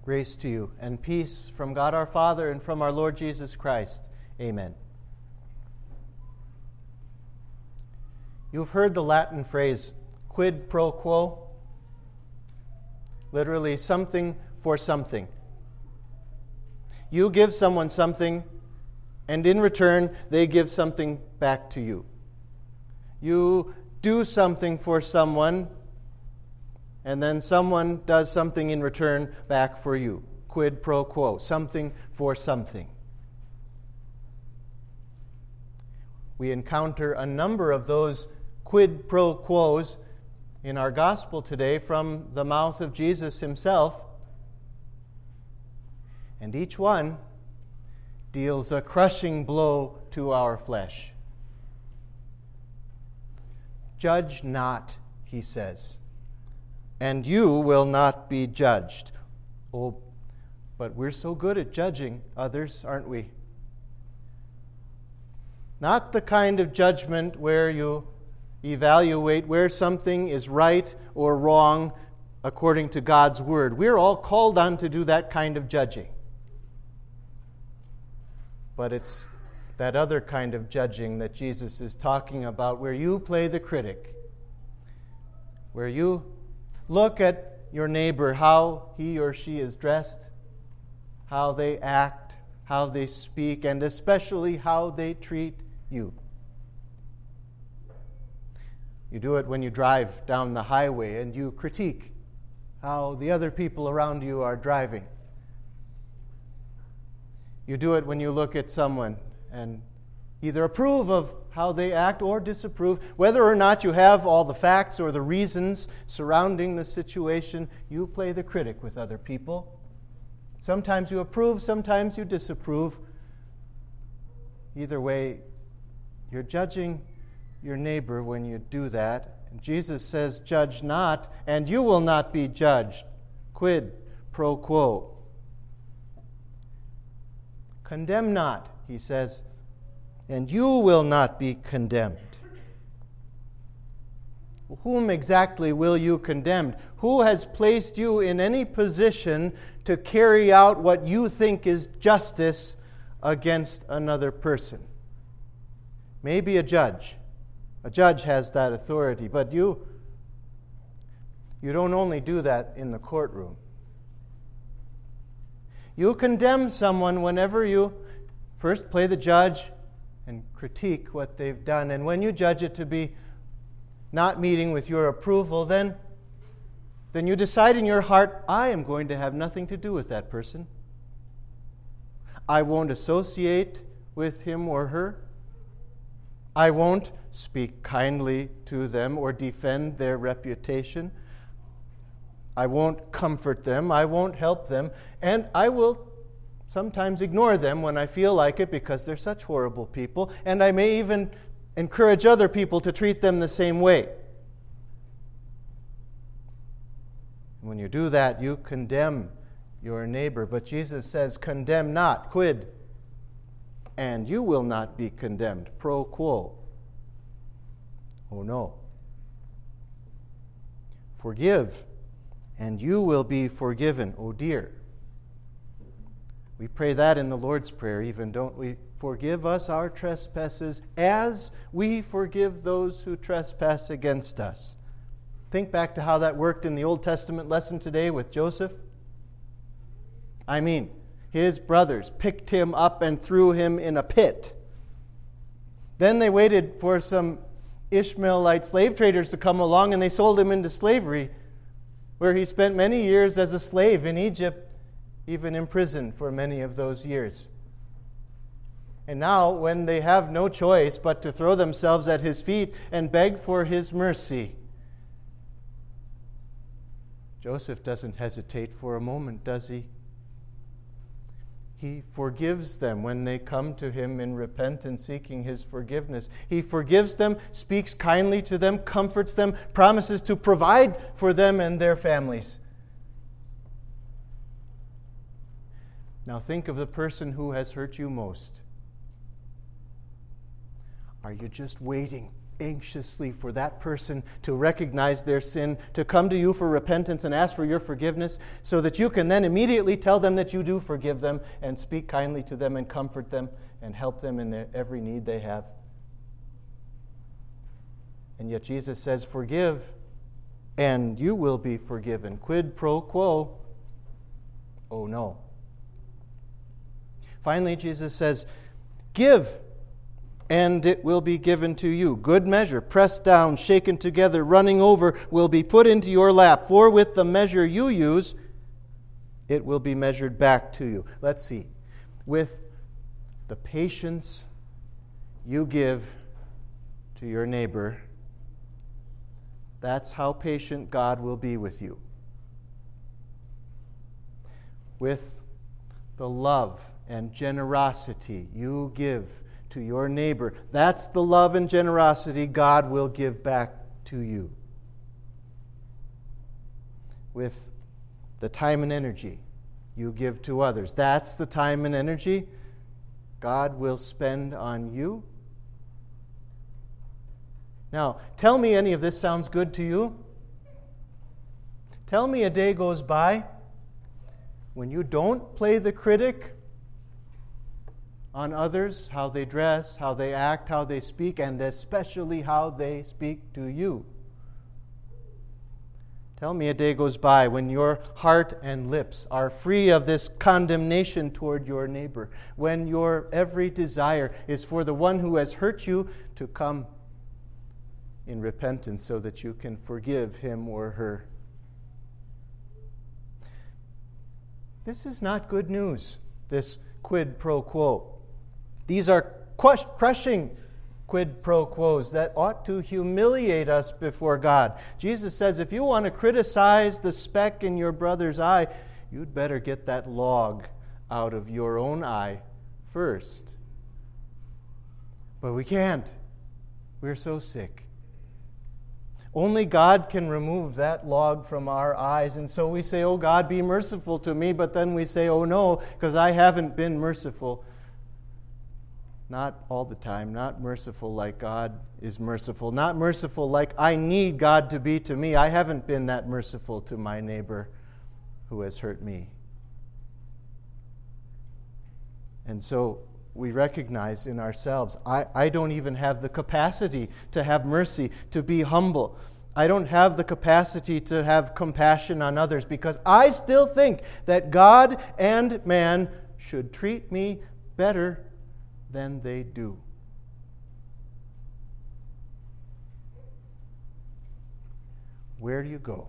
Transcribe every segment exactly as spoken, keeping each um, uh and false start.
Grace to you and peace from God our Father and from our Lord Jesus Christ. Amen. You've heard the Latin phrase, quid pro quo, literally something for something. You give someone something, and in return, they give something back to you. You do something for someone, and then someone does something in return back for you. Quid pro quo, something for something. We encounter a number of those quid pro quos in our gospel today from the mouth of Jesus himself. And each one deals a crushing blow to our flesh. Judge not, he says, and you will not be judged. Oh, but we're so good at judging others, aren't we? Not the kind of judgment where you evaluate where something is right or wrong according to God's word. We're all called on to do that kind of judging. But it's that other kind of judging that Jesus is talking about, where you play the critic, where you look at your neighbor, how he or she is dressed, how they act, how they speak, and especially how they treat you. You do it when you drive down the highway and you critique how the other people around you are driving. You do it when you look at someone and either approve of how they act or disapprove. Whether or not you have all the facts or the reasons surrounding the situation, you play the critic with other people. Sometimes you approve, sometimes you disapprove. Either way, you're judging your neighbor when you do that. And Jesus says, judge not, and you will not be judged. Quid pro quo. Condemn not, he says, and you will not be condemned. Whom exactly will you condemn? Who has placed you in any position to carry out what you think is justice against another person? Maybe a judge. A judge has that authority, but you, you don't only do that in the courtroom. You condemn someone whenever you first play the judge and critique what they've done. And when you judge it to be not meeting with your approval, then, then you decide in your heart, I am going to have nothing to do with that person. I won't associate with him or her. I won't speak kindly to them or defend their reputation. I won't comfort them. I won't help them. And I will sometimes ignore them when I feel like it because they're such horrible people. And I may even encourage other people to treat them the same way. When you do that, you condemn your neighbor. But Jesus says, condemn not, quid, and you will not be condemned, pro quo. Oh no. Forgive, and you will be forgiven, oh dear. We pray that in the Lord's Prayer even, don't we? Forgive us our trespasses as we forgive those who trespass against us. Think back to how that worked in the Old Testament lesson today with Joseph. I mean, his brothers picked him up and threw him in a pit. Then they waited for some Ishmaelite slave traders to come along, and they sold him into slavery, where he spent many years as a slave in Egypt, even imprisoned for many of those years. And now, when they have no choice but to throw themselves at his feet and beg for his mercy, Joseph doesn't hesitate for a moment, does he? He forgives them when they come to him in repentance, seeking his forgiveness. He forgives them, speaks kindly to them, comforts them, promises to provide for them and their families. Now think of the person who has hurt you most. Are you just waiting, anxiously for that person to recognize their sin, to come to you for repentance and ask for your forgiveness, so that you can then immediately tell them that you do forgive them and speak kindly to them and comfort them and help them in their every need they have. And yet Jesus says, forgive, and you will be forgiven. Quid pro quo. Oh no. Finally, Jesus says, give, and it will be given to you. Good measure, pressed down, shaken together, running over, will be put into your lap. For with the measure you use, it will be measured back to you. Let's see. With the patience you give to your neighbor, that's how patient God will be with you. With the love and generosity you give to your neighbor, that's the love and generosity God will give back to you. With the time and energy you give to others, that's the time and energy God will spend on you. Now, tell me any of this sounds good to you? Tell me a day goes by when you don't play the critic on others, how they dress, how they act, how they speak, and especially how they speak to you. Tell me a day goes by when your heart and lips are free of this condemnation toward your neighbor, when your every desire is for the one who has hurt you to come in repentance so that you can forgive him or her. This is not good news, this quid pro quo. These are crushing quid pro quos that ought to humiliate us before God. Jesus says, if you want to criticize the speck in your brother's eye, you'd better get that log out of your own eye first. But we can't. We're so sick. Only God can remove that log from our eyes. And so we say, oh God, be merciful to me. But then we say, oh no, because I haven't been merciful. Not all the time. Not merciful like God is merciful. Not merciful like I need God to be to me. I haven't been that merciful to my neighbor who has hurt me. And so we recognize in ourselves, I, I don't even have the capacity to have mercy, to be humble. I don't have the capacity to have compassion on others because I still think that God and man should treat me better than they do. Where do you go?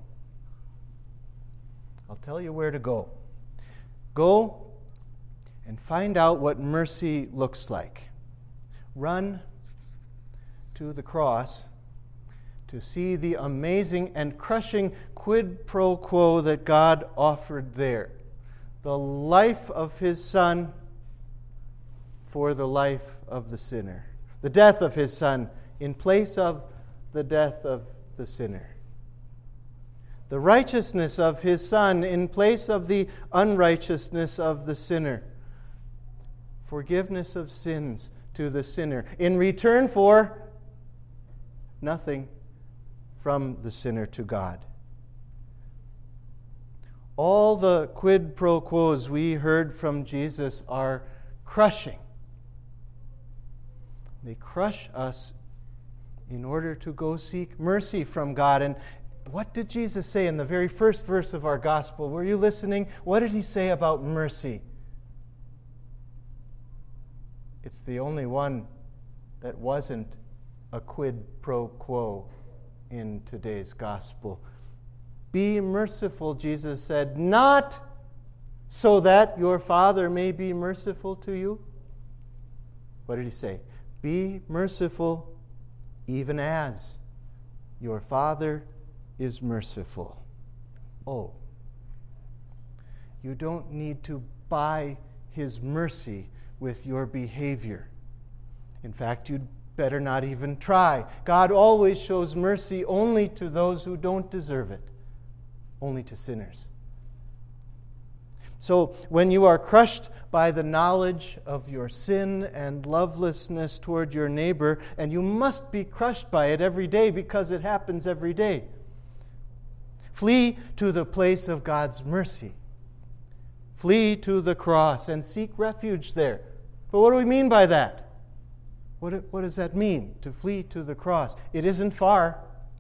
I'll tell you where to go. Go and find out what mercy looks like. Run to the cross to see the amazing and crushing quid pro quo that God offered there. The life of His Son for the life of the sinner. The death of His Son in place of the death of the sinner. The righteousness of His Son in place of the unrighteousness of the sinner. Forgiveness of sins to the sinner in return for nothing from the sinner to God. All the quid pro quos we heard from Jesus are crushing. They crush us in order to go seek mercy from God. And what did Jesus say in the very first verse of our gospel? Were you listening? What did He say about mercy? It's the only one that wasn't a quid pro quo in today's gospel. Be merciful, Jesus said, not so that your Father may be merciful to you. What did He say? Be merciful even as your Father is merciful. Oh, you don't need to buy His mercy with your behavior. In fact, you'd better not even try. God always shows mercy only to those who don't deserve it, only to sinners. So when you are crushed by the knowledge of your sin and lovelessness toward your neighbor, and you must be crushed by it every day because it happens every day, flee to the place of God's mercy. Flee to the cross and seek refuge there. But what do we mean by that? What, what does that mean, to flee to the cross? It isn't far.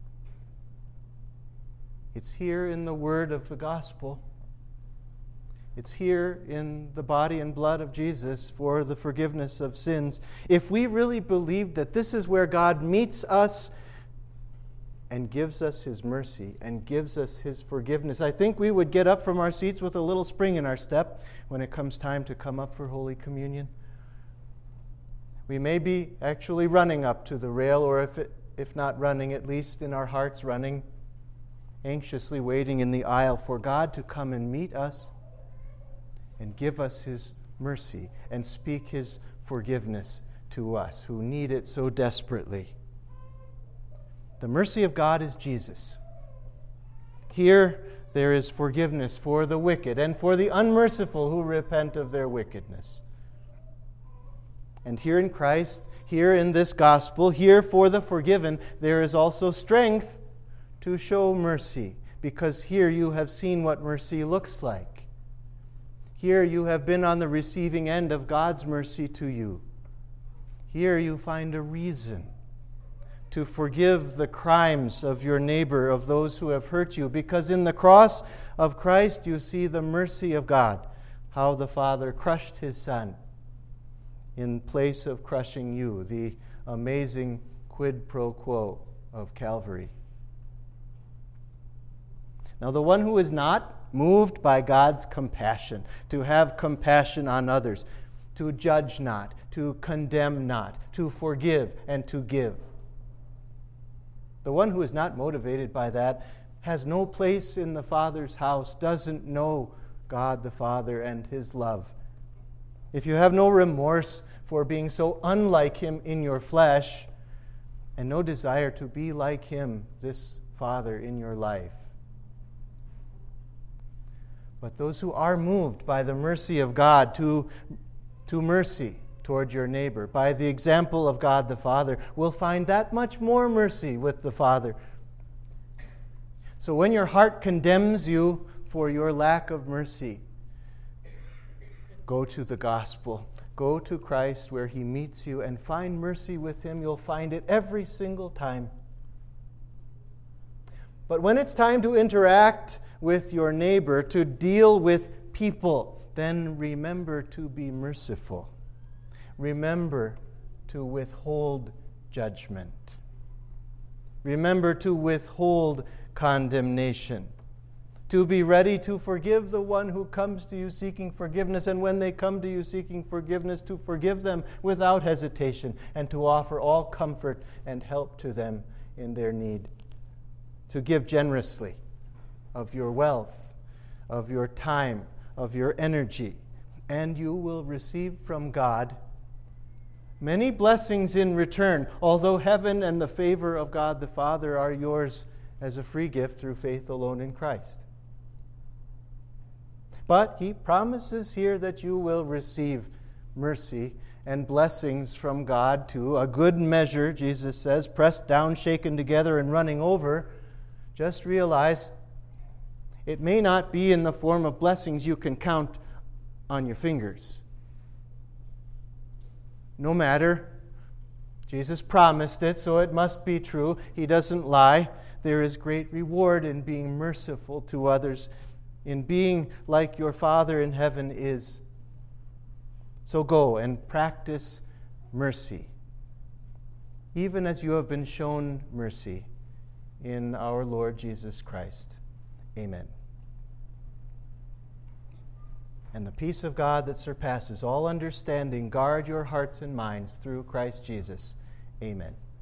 It's here in the word of the gospel. It's here in the body and blood of Jesus for the forgiveness of sins. If we really believe that this is where God meets us and gives us His mercy and gives us His forgiveness, I think we would get up from our seats with a little spring in our step when it comes time to come up for Holy Communion. We may be actually running up to the rail, or if it, if not running, at least in our hearts running, anxiously waiting in the aisle for God to come and meet us and give us His mercy and speak His forgiveness to us who need it so desperately. The mercy of God is Jesus. Here there is forgiveness for the wicked and for the unmerciful who repent of their wickedness. And here in Christ, here in this gospel, here for the forgiven, there is also strength to show mercy, because here you have seen what mercy looks like. Here you have been on the receiving end of God's mercy to you. Here you find a reason to forgive the crimes of your neighbor, of those who have hurt you, because in the cross of Christ you see the mercy of God, how the Father crushed His Son in place of crushing you, the amazing quid pro quo of Calvary. Now, the one who is not moved by God's compassion, to have compassion on others, to judge not, to condemn not, to forgive and to give. The one who is not motivated by that has no place in the Father's house, doesn't know God the Father and His love. If you have no remorse for being so unlike Him in your flesh, and no desire to be like Him, this Father, in your life. But those who are moved by the mercy of God to, to mercy toward your neighbor, by the example of God the Father, will find that much more mercy with the Father. So when your heart condemns you for your lack of mercy, go to the gospel. Go to Christ where He meets you and find mercy with Him. You'll find it every single time. But when it's time to interact with your neighbor, to deal with people, then remember to be merciful. Remember to withhold judgment. Remember to withhold condemnation. To be ready to forgive the one who comes to you seeking forgiveness, and when they come to you seeking forgiveness, to forgive them without hesitation, and to offer all comfort and help to them in their need. To give generously of your wealth, of your time, of your energy, and you will receive from God many blessings in return, although heaven and the favor of God the Father are yours as a free gift through faith alone in Christ. But He promises here that you will receive mercy and blessings from God too. A good measure, Jesus says, pressed down, shaken together, and running over. Just realize it may not be in the form of blessings you can count on your fingers. No matter. Jesus promised it, so it must be true. He doesn't lie. There is great reward in being merciful to others, in being like your Father in heaven is. So go and practice mercy, even as you have been shown mercy in our Lord Jesus Christ. Amen. And the peace of God that surpasses all understanding, guard your hearts and minds through Christ Jesus. Amen.